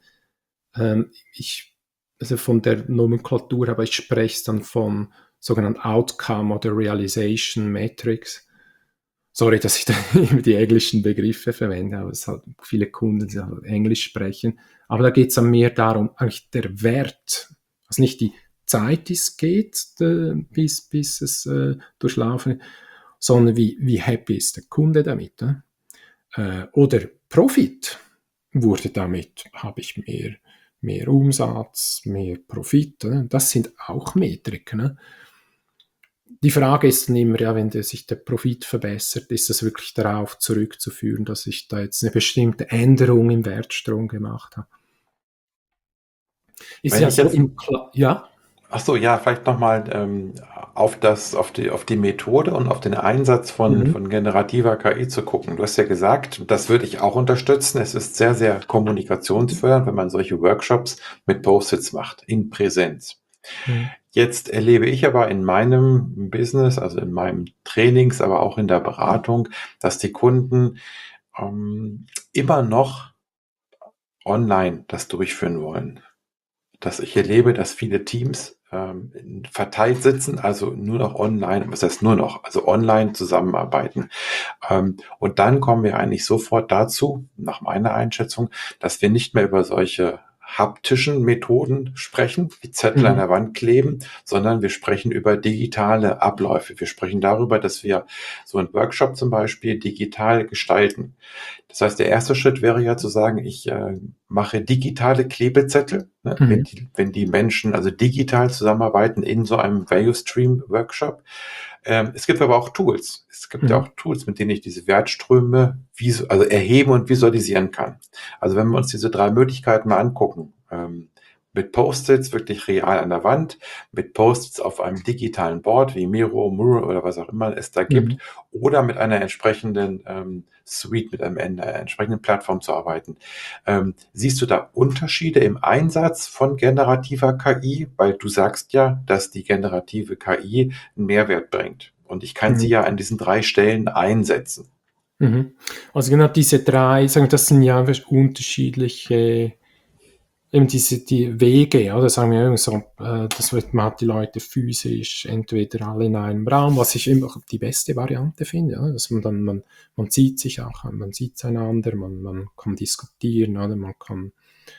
also von der Nomenklatur, aber ich spreche es dann von sogenannten Outcome oder Realization Metrics. Sorry, dass ich da immer die englischen Begriffe verwende, aber es halt viele Kunden, die halt Englisch sprechen. Aber da geht es dann mehr darum, eigentlich der Wert, also nicht die Zeit, die es geht, bis es durchlaufen ist, sondern wie happy ist der Kunde damit. Oder Profit wurde damit, habe ich mehr Umsatz, mehr Profit. Das sind auch Metriken. Die Frage ist dann immer, ja, wenn sich der Profit verbessert, ist das wirklich darauf zurückzuführen, dass ich da jetzt eine bestimmte Änderung im Wertstrom gemacht habe. Ist Wenn ja ich so jetzt ja. Ach so, ja, vielleicht nochmal auf die Methode und auf den Einsatz von generativer KI zu gucken. Du hast ja gesagt, das würde ich auch unterstützen. Es ist sehr, sehr kommunikationsfördernd, wenn man solche Workshops mit Post-its macht, in Präsenz. Jetzt erlebe ich aber in meinem Business, also in meinem Trainings, aber auch in der Beratung, dass die Kunden immer noch online das durchführen wollen. dass ich erlebe, dass viele Teams verteilt sitzen, also nur noch online, was heißt nur noch, also online zusammenarbeiten. Und dann kommen wir eigentlich sofort dazu, nach meiner Einschätzung, dass wir nicht mehr über solche haptischen Methoden sprechen, wie Zettel an Mhm. der Wand kleben, sondern wir sprechen über digitale Abläufe. Wir sprechen darüber, dass wir so einen Workshop zum Beispiel digital gestalten. Das heißt, der erste Schritt wäre ja zu sagen, ich mache digitale Klebezettel, ne? Mhm. Wenn die Menschen also digital zusammenarbeiten in so einem Value Stream Workshop. Es gibt aber auch Tools. Es gibt ja Mhm. auch Tools, mit denen ich diese Wertströme also erheben und visualisieren kann. Also wenn wir uns diese 3 Möglichkeiten mal angucken, mit Post-its wirklich real an der Wand, mit Post-its auf einem digitalen Board wie Miro, Mural oder was auch immer es da gibt, Mhm. oder mit einer entsprechenden Suite, mit einer entsprechenden Plattform zu arbeiten. Siehst du da Unterschiede im Einsatz von generativer KI? Weil du sagst ja, dass die generative KI einen Mehrwert bringt. Und ich kann sie Mhm. ja an diesen 3 Stellen einsetzen. Mhm. Also genau diese drei, sagen wir, das sind ja unterschiedliche, eben die Wege, ja, da sagen wir irgendwie so, man hat die Leute physisch entweder alle in einem Raum, was ich immer die beste Variante finde, ja, dass man sieht sich auch, man sieht einander, man kann diskutieren, oder man kann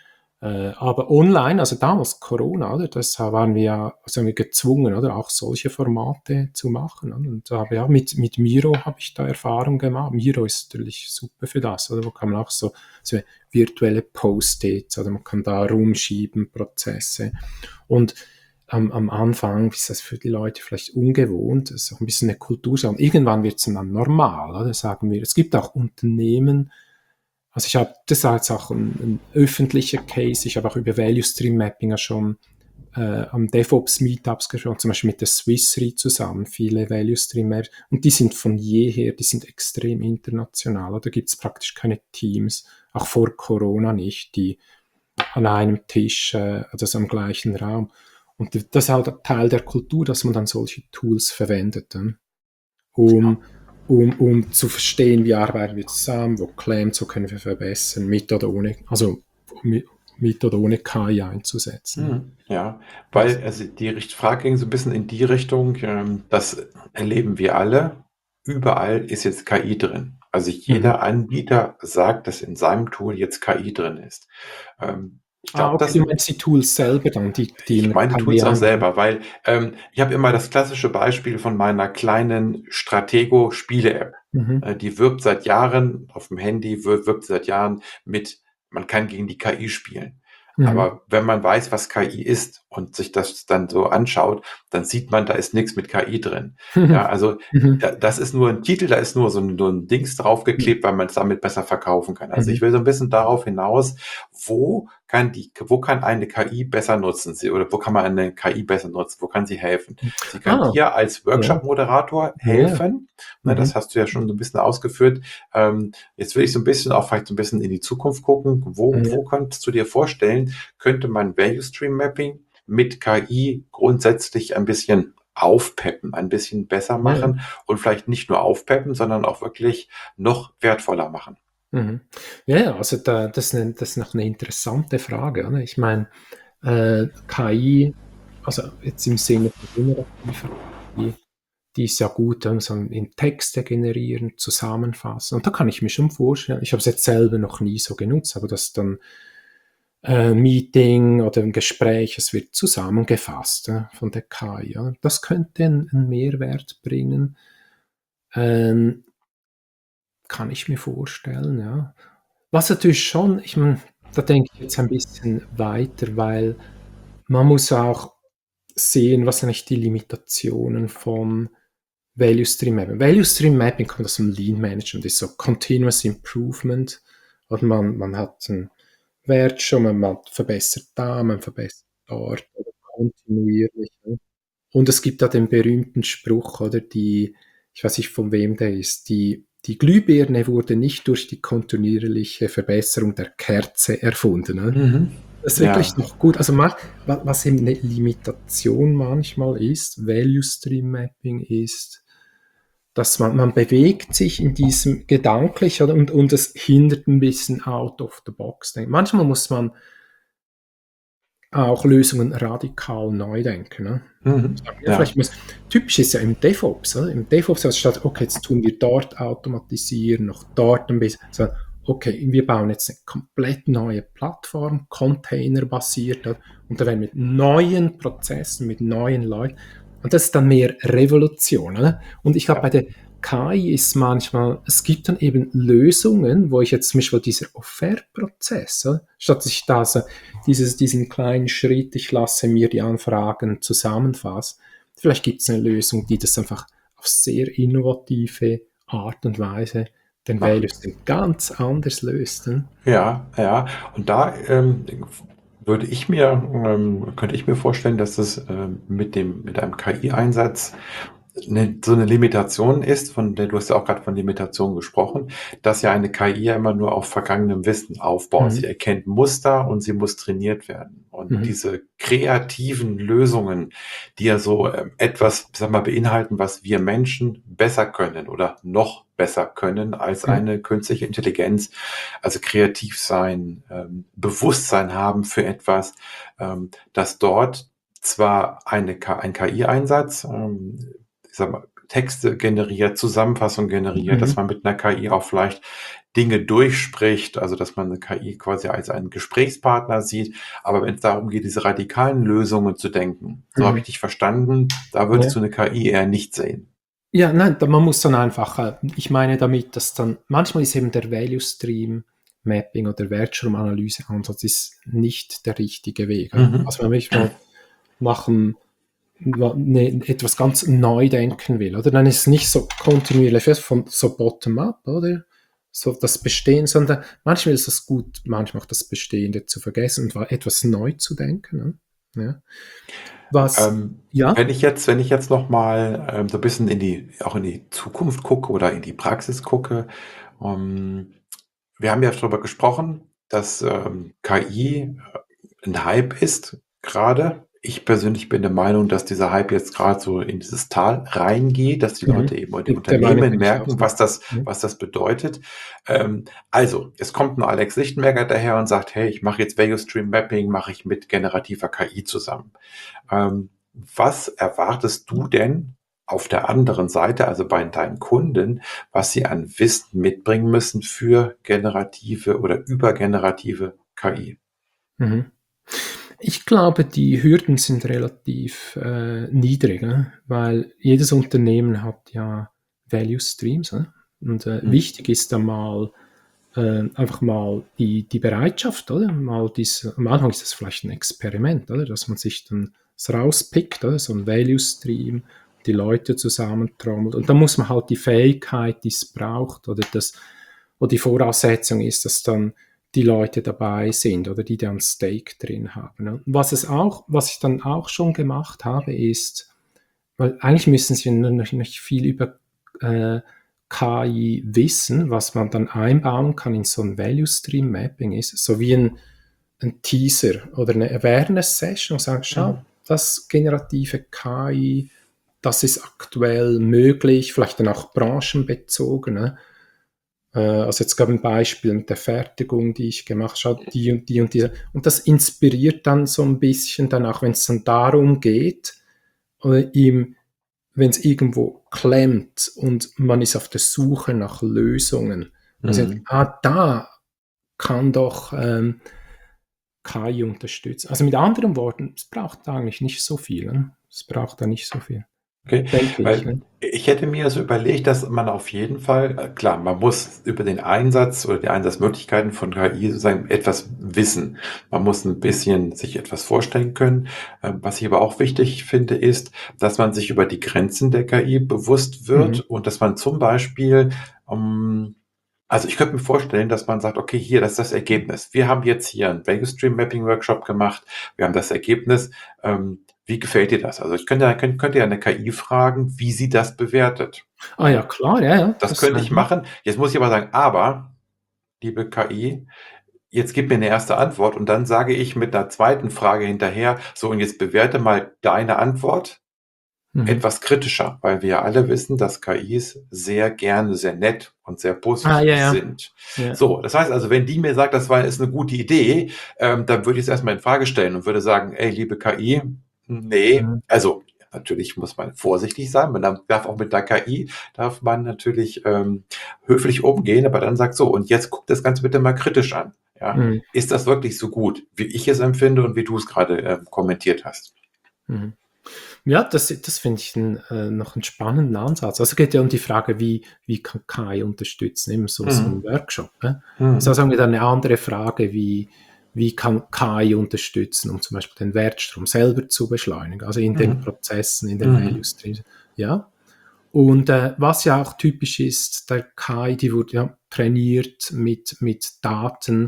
aber online, also damals Corona, oder, das waren wir ja sind wir gezwungen, oder, auch solche Formate zu machen. Oder? Und da habe ja mit Miro habe ich da Erfahrung gemacht. Miro ist natürlich super für das, oder? Wo kann man auch so virtuelle Post-its, oder man kann da rumschieben, Prozesse. Und am Anfang ist das für die Leute vielleicht ungewohnt, das ist auch ein bisschen eine Kultursache. Irgendwann wird es dann normal, oder? Sagen wir. Es gibt auch Unternehmen, also ich habe, das war jetzt auch ein öffentlicher Case, ich habe auch über Value Stream Mapping ja schon am DevOps Meetups gesprochen, zum Beispiel mit der Swiss Re zusammen, viele Value Stream Maps, und die sind von jeher, die sind extrem international, da gibt es praktisch keine Teams, auch vor Corona nicht, die an einem Tisch, also am gleichen Raum. Und das ist halt Teil der Kultur, dass man dann solche Tools verwendet, Ja. um zu verstehen, wie arbeiten wir zusammen, wo klemmt, so können wir verbessern, mit oder ohne, also mit oder ohne KI einzusetzen. Ja, Das, weil also die Frage ging so ein bisschen in die Richtung, das erleben wir alle. Überall ist jetzt KI drin. Also mhm. jeder Anbieter sagt, dass in seinem Tool jetzt KI drin ist. Ich Ah, glaube, okay, du meinst die Tools selber dann, die ich in meine KI Tools auch einbauen. selber, weil ich habe immer das klassische Beispiel von meiner kleinen Stratego-Spiele-App. Mhm. Die wirbt seit Jahren auf dem Handy, wirbt seit Jahren mit, man kann gegen die KI spielen. Mhm. Aber wenn man weiß, was KI ist und sich das dann so anschaut, dann sieht man, da ist nichts mit KI drin. Ja, also Mhm. das ist nur ein Titel, da ist nur ein Dings Mhm. draufgeklebt, weil man es damit besser verkaufen kann. Also ich Mhm. will so ein bisschen darauf hinaus, wo kann eine KI besser nutzen? Oder wo kann man eine KI besser nutzen? Wo kann sie helfen? Sie kann Ah, dir als ja, Workshop-Moderator ja. helfen. Ne, Mhm. das hast du ja schon so ein bisschen ausgeführt. Jetzt will ich so ein bisschen auch vielleicht so ein bisschen in die Zukunft gucken. Mhm. Wo könntest du dir vorstellen, könnte man Value Stream Mapping mit KI grundsätzlich ein bisschen aufpeppen, ein bisschen besser Ja. machen und vielleicht nicht nur aufpeppen, sondern auch wirklich noch wertvoller machen? Mhm. Ja, ja, also das ist noch eine interessante Frage. Oder? Ich meine, KI, also jetzt im Sinne von generativer KI, die ist ja gut, so in Texte generieren, zusammenfassen. Und da kann ich mir schon vorstellen, ich habe es jetzt selber noch nie so genutzt, aber dass dann Meeting oder ein Gespräch, es wird zusammengefasst von der KI. Ja. Das könnte einen Mehrwert bringen. Ähm, Kann ich mir vorstellen, ja. Was natürlich schon, ich meine, da denke ich jetzt ein bisschen weiter, weil man muss auch sehen, was sind eigentlich die Limitationen von Value Stream Mapping. Value Stream Mapping kommt aus dem Lean Management, ist so Continuous Improvement. Und man hat einen Wert schon, man verbessert da, man verbessert dort, oder kontinuierlich. Ne? Und es gibt da den berühmten Spruch, oder ich weiß nicht von wem der ist, die Glühbirne wurde nicht durch die kontinuierliche Verbesserung der Kerze erfunden. Ne? Mhm. Das ist Ja. wirklich noch gut. Also was eben eine Limitation manchmal ist, Value Stream Mapping ist, dass man bewegt sich in diesem gedanklich, oder? Und es hindert ein bisschen out of the box. Manchmal muss man auch Lösungen radikal neu denken, ne? Mhm. Sagen, ja, Ja. vielleicht muss typisch ist ja im DevOps, oder? Im DevOps anstatt: „Okay, jetzt tun wir dort automatisieren, noch dort ein bisschen“, sondern: „Okay, wir bauen jetzt 'ne komplett neue Plattform, containerbasiert, oder? Und da werden mit neuen Prozessen, mit neuen Leuten“, und das ist dann mehr Revolution, oder? Und ich glaube, bei Ja. der KI ist manchmal, es gibt dann eben Lösungen, wo ich jetzt zum Beispiel dieser Offertprozess, oder? Statt dass ich da so diesen kleinen Schritt, ich lasse mir die Anfragen zusammenfassen. Vielleicht gibt es eine Lösung, die das einfach auf sehr innovative Art und Weise den Value Macht. Stream ganz anders löst. Ne? Ja, ja. Und da, könnte ich mir vorstellen, dass es, mit einem KI-Einsatz so eine Limitation ist, von der du hast ja auch gerade von Limitation gesprochen, dass ja eine KI ja immer nur auf vergangenem Wissen aufbaut. Sie Mhm. erkennt Muster und sie muss trainiert werden. Und Mhm. diese kreativen Lösungen, die ja so, etwas, sag mal, beinhalten, was wir Menschen besser können oder noch besser können als Ja. eine künstliche Intelligenz, also kreativ sein, Bewusstsein haben für etwas, dass dort zwar ein KI-Einsatz, ich sage mal, Texte generiert, Zusammenfassung generiert, dass Mhm. man mit einer KI auch vielleicht Dinge durchspricht, also dass man eine KI quasi als einen Gesprächspartner sieht. Aber wenn es darum geht, diese radikalen Lösungen zu denken, so habe Mhm. ich dich verstanden, da würdest Ja. du eine KI eher nicht sehen. Ja, nein, man muss dann einfach, ich meine damit, dass dann manchmal ist eben der Value Stream Mapping oder Wertstromanalyse Ansatz ist nicht der richtige Weg. Mhm. Also man möchte mal machen, etwas ganz neu denken will, oder? Dann ist es nicht so kontinuierlich von so bottom-up, oder? So das Bestehen, sondern manchmal ist es gut, manchmal auch das Bestehende zu vergessen und etwas neu zu denken. Ne? Ja. Was, ja, Wenn ich jetzt noch mal, so ein bisschen auch in die Zukunft gucke oder in die Praxis gucke, ähm, wir haben ja darüber gesprochen, dass, KI 'n Hype ist gerade. Ich persönlich bin der Meinung, dass dieser Hype jetzt gerade so in dieses Tal reingeht, dass die Leute mhm. eben oder die Der Meinung Unternehmen bin ich auch merken, so. Ja. was das bedeutet. Also, es kommt 'n Alex Lichtenberger daher und sagt: „Hey, ich mache jetzt Value Stream Mapping, mache ich mit generativer KI zusammen.“ Was erwartest du denn auf der anderen Seite, also bei deinen Kunden, was sie an Wissen mitbringen müssen für generative oder übergenerative KI? Mhm. Ich glaube, die Hürden sind relativ niedrig, ne? Weil jedes Unternehmen hat ja Value Streams. Ne? Und Mhm. wichtig ist dann mal einfach mal die Bereitschaft, oder? Am Anfang ist das vielleicht ein Experiment, oder? Dass man sich dann das rauspickt, oder? So ein Value Stream, die Leute zusammentrommelt. Und dann muss man halt die Fähigkeit, die es braucht, oder die Voraussetzung ist, dass dann die Leute dabei sind oder die dann Stake drin haben. Ne? Was ich dann auch schon gemacht habe, ist, weil eigentlich müssen sie noch nicht viel über äh, KI wissen, was man dann einbauen kann in so ein Value Stream Mapping ist, so wie ein Teaser oder eine Awareness Session und sagen, schau, Mhm. das generative KI, das ist aktuell möglich, vielleicht dann auch branchenbezogen. Ne? Also jetzt gab ein Beispiel mit der Fertigung, die ich gemacht habe, die und die und diese. Und das inspiriert dann so ein bisschen dann auch, wenn es dann darum geht, ihm, wenn es irgendwo klemmt und man ist auf der Suche nach Lösungen. Also, Mhm. da kann doch KI unterstützen. Also mit anderen Worten, es braucht eigentlich nicht so viel. Ne? Es braucht da nicht so viel, Okay, denke ich. weil Ne? ich hätte mir so überlegt, dass man auf jeden Fall klar, man muss über den Einsatz oder die Einsatzmöglichkeiten von KI sozusagen etwas wissen. Man muss ein bisschen sich etwas vorstellen können. Was ich aber auch wichtig finde, ist, dass man sich über die Grenzen der KI bewusst wird Mhm. und dass man zum Beispiel, ähm also, ich könnte mir vorstellen, dass man sagt: „Okay, hier, das ist das Ergebnis. Wir haben jetzt hier 'n Value Stream Mapping Workshop gemacht. Wir haben das Ergebnis. Wie gefällt dir das?“ Also, ich könnte ja 'ne KI fragen, wie sie das bewertet. Ah ja, Ja, klar, ja, ja. das Das, könnte ich machen. Jetzt muss ich aber sagen: „Aber, liebe KI, jetzt gib mir 'ne erste Antwort.“ Und dann sage ich mit 'ner zweiten Frage hinterher: „So, und jetzt bewerte mal deine Antwort.“ Mhm. etwas kritischer, weil wir ja alle wissen, dass KIs sehr gerne sehr nett und sehr Ah, ja, positiv ja. sind. Ja. So, das heißt also, wenn die mir sagt, ist eine gute Idee, dann würde ich es erstmal in Frage stellen und würde sagen, ey, liebe KI, nee, Mhm. also natürlich muss man vorsichtig sein, man darf auch mit der KI, darf man natürlich höflich umgehen, aber dann sagt so, und jetzt guck das Ganze bitte mal kritisch an. Ja, Mhm. ist das wirklich so gut, wie ich es empfinde und wie du es gerade kommentiert hast? Mhm. Ja, das finde ich noch einen spannenden Ansatz. Also, es geht ja um die Frage, wie kann KI unterstützen, eben so 'n Mhm. Workshop, ne? Also, Mhm. sagen wir dann 'ne andere Frage, wie kann KI unterstützen, um zum Beispiel den Wertstrom selber zu beschleunigen, also in den Mhm. Prozessen, in den Value Mhm. Streams, ja? Und, was ja auch typisch ist, der KI, die wurde ja trainiert mit Daten,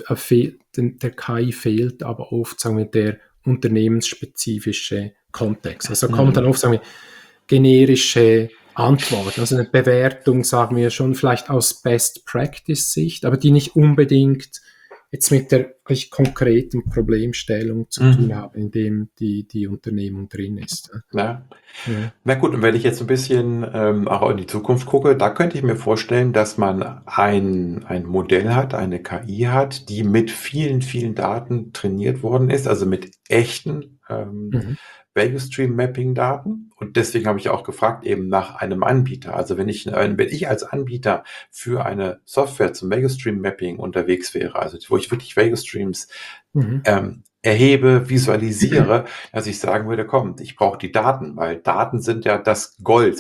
der KI fehlt aber oft, sagen wir, der unternehmensspezifische Kontext. Also kommt dann Mhm. oft, sagen wir, generische Antworten, also eine Bewertung, sagen wir schon, vielleicht aus Best-Practice-Sicht, aber die nicht unbedingt jetzt mit der wirklich konkreten Problemstellung zu tun Mhm. haben, in dem die Unternehmung drin ist. Ja. Ja. Na gut, und wenn ich jetzt ein bisschen auch in die Zukunft gucke, da könnte ich mir vorstellen, dass man ein Modell hat, eine KI hat, die mit vielen, vielen Daten trainiert worden ist, also mit echten Mhm. Value Stream Mapping Daten. Und deswegen habe ich auch gefragt eben nach einem Anbieter. Also wenn ich als Anbieter für eine Software zum Value Stream Mapping unterwegs wäre, also wo ich wirklich Value Streams Mhm. erhebe, visualisiere, dass ich sagen würde, komm, ich brauche die Daten, weil Daten sind ja das Gold,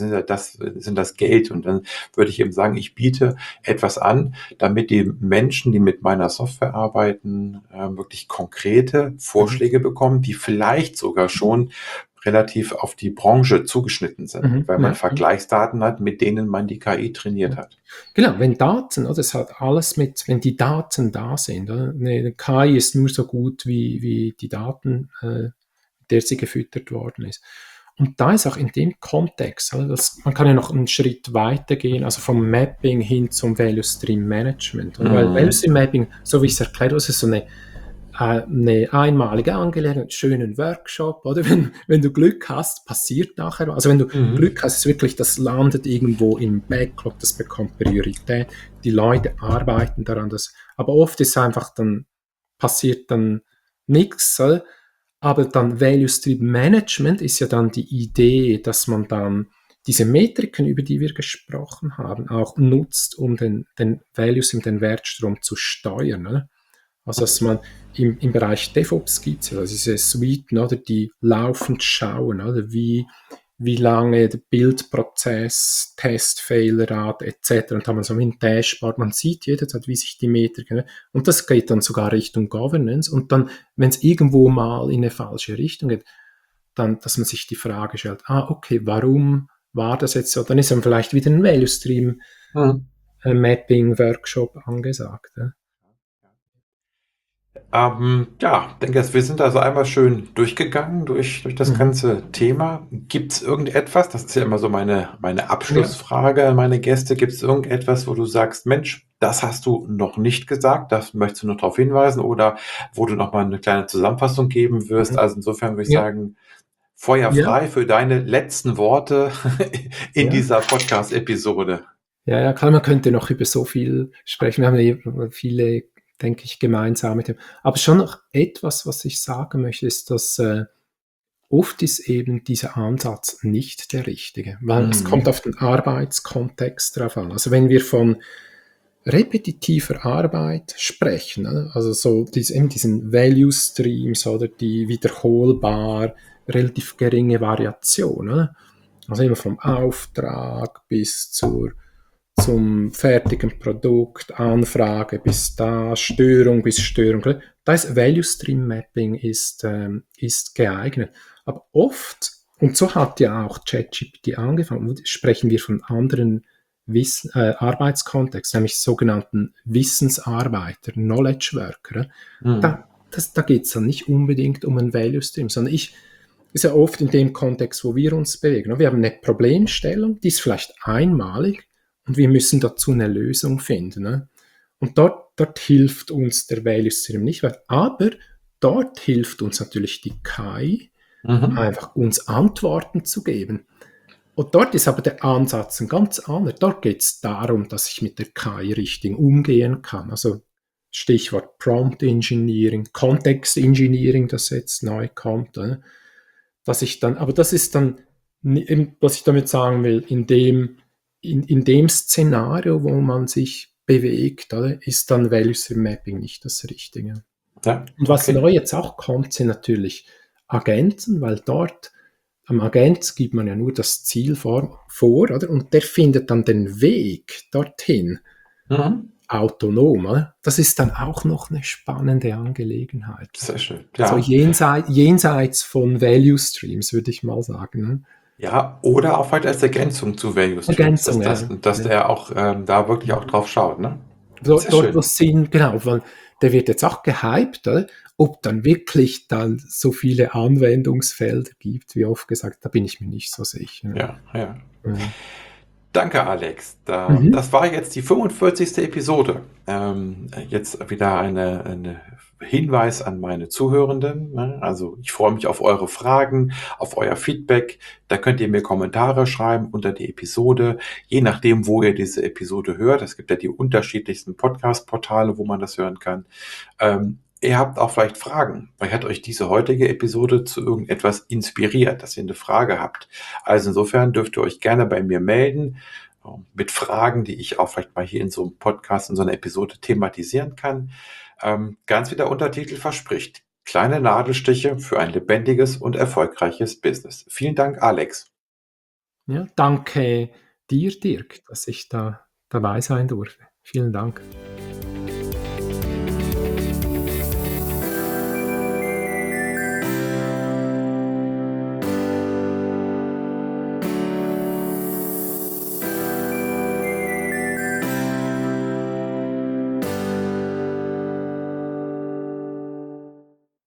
sind das Geld. Und dann würde ich eben sagen, ich biete etwas an, damit die Menschen, die mit meiner Software arbeiten, wirklich konkrete Mhm. Vorschläge bekommen, die vielleicht sogar schon relativ auf die Branche zugeschnitten sind, Mhm. weil man Ja, ja, Vergleichsdaten hat, mit denen man die KI trainiert ja. hat. Genau, wenn Daten, oder, es hat alles mit, wenn die Daten da sind, oder? 'Ne KI ist nur so gut wie die Daten, der sie gefüttert worden ist. Und da ist auch in dem Kontext, oder, man kann ja noch einen Schritt weiter gehen, also vom Mapping hin zum Value Stream Management, oder? Weil Value Mhm. Stream Mapping, so wie ich es erkläre, das ist so eine einmalige Angelegenheit, schönen Workshop, oder? Wenn du Glück hast, passiert nachher, also wenn du Mhm. Glück hast, ist wirklich, das landet irgendwo im Backlog, das bekommt Priorität, die Leute arbeiten daran, aber oft ist einfach dann, passiert dann nichts, aber dann Value Stream Management ist ja dann die Idee, dass man dann diese Metriken, über die wir gesprochen haben, auch nutzt, um den Value Stream, den Wertstrom zu steuern, oder? Also, dass man im Bereich DevOps gibt es ja diese Suiten, oder, die laufend schauen, oder, wie lange der Bildprozess, Test-Failrate etc. Und da haben wir so ein Dashboard, man sieht jederzeit, wie sich die Metriken, ne? Und das geht dann sogar Richtung Governance. Und dann, wenn es irgendwo mal in eine falsche Richtung geht, dann, dass man sich die Frage stellt, okay, warum war das jetzt so? Dann ist dann vielleicht wieder ein Value Stream Mhm. Mapping Workshop angesagt. Ja. Ja, denke, wir sind also einmal schön durchgegangen durch das Mhm. ganze Thema. Gibt es irgendetwas, das ist ja immer so meine Ja. Abschlussfrage an meine Gäste, gibt es irgendetwas, wo du sagst, Mensch, das hast du noch nicht gesagt, das möchtest du noch darauf hinweisen oder wo du noch mal eine kleine Zusammenfassung geben wirst? Mhm. Also insofern würde ich Ja. sagen, Feuer Ja. frei für deine letzten Worte in Ja. dieser Podcast-Episode. Ja, ja, klar, man könnte noch über so viel sprechen. Wir haben ja viele, denke ich, gemeinsame Themen. Aber schon noch etwas, was ich sagen möchte, ist, dass oft ist eben dieser Ansatz nicht der richtige, weil es kommt Mhm. auf den Arbeitskontext drauf an. Also wenn wir von repetitiver Arbeit sprechen, ne? Also so eben diesen Value Streams, oder die wiederholbar, relativ geringe Variation, ne? Also immer vom Auftrag zum fertigen Produkt, Anfrage bis da, Störung bis Störung. Da ist Value Stream Mapping ist geeignet. Aber oft, und so hat ja auch ChatGPT angefangen, sprechen wir von anderen Arbeitskontexten, nämlich sogenannten Wissensarbeiter, Knowledge Worker. Mhm. Da geht es dann nicht unbedingt um einen Value Stream, sondern ist ja oft in dem Kontext, wo wir uns bewegen. Wir haben eine Problemstellung, die ist vielleicht einmalig, und wir müssen dazu eine Lösung finden. Ne? Und dort hilft uns der Value Stream nicht, aber dort hilft uns natürlich die KI, Mhm. einfach uns Antworten zu geben. Und dort ist aber der Ansatz ein ganz anderer. Dort geht es darum, dass ich mit der KI richtig umgehen kann. Also Stichwort Prompt Engineering, Context Engineering, das jetzt neu kommt. Dass ich dann, aber das ist dann, was ich damit sagen will, in dem Szenario, wo man sich bewegt, oder, ist dann Value Stream Mapping nicht das Richtige. Ja, Und was okay. neu jetzt auch kommt, sind natürlich Agenten, weil dort am Agent gibt man ja nur das Ziel vor, oder? Und der findet dann den Weg dorthin Mhm. autonom. Oder? Das ist dann auch noch eine spannende Angelegenheit. Sehr schön. So Ja. jenseits von Value Streams, würde ich mal sagen. Ne? Ja, oder auch vielleicht als Ergänzung zu Value Streams, Ergänzung, ja. dass Ja. der auch da wirklich auch drauf schaut, ne? So, Sehr dort, wo schön. Sinn, genau, weil der wird jetzt auch gehypt, oder? Ob dann wirklich dann so viele Anwendungsfelder gibt, wie oft gesagt, da bin ich mir nicht so sicher. Ja, ja. Ja. Danke, Alex. Mhm. Das war jetzt die 45. Episode. Jetzt wieder eine Hinweis an meine Zuhörenden. Ne? Also ich freue mich auf eure Fragen, auf euer Feedback. Da könnt ihr mir Kommentare schreiben unter die Episode, je nachdem, wo ihr diese Episode hört. Es gibt ja die unterschiedlichsten Podcast-Portale, wo man das hören kann. Ihr habt auch vielleicht Fragen. Vielleicht hat euch diese heutige Episode zu irgendetwas inspiriert, dass ihr eine Frage habt. Also insofern dürft ihr euch gerne bei mir melden mit Fragen, die ich auch vielleicht mal hier in so einem Podcast, in so einer Episode thematisieren kann. Ganz wie der Untertitel verspricht. Kleine Nadelstiche für ein lebendiges und erfolgreiches Business. Vielen Dank, Alex. Ja, danke dir, Dirk, dass ich da dabei sein durfte. Vielen Dank.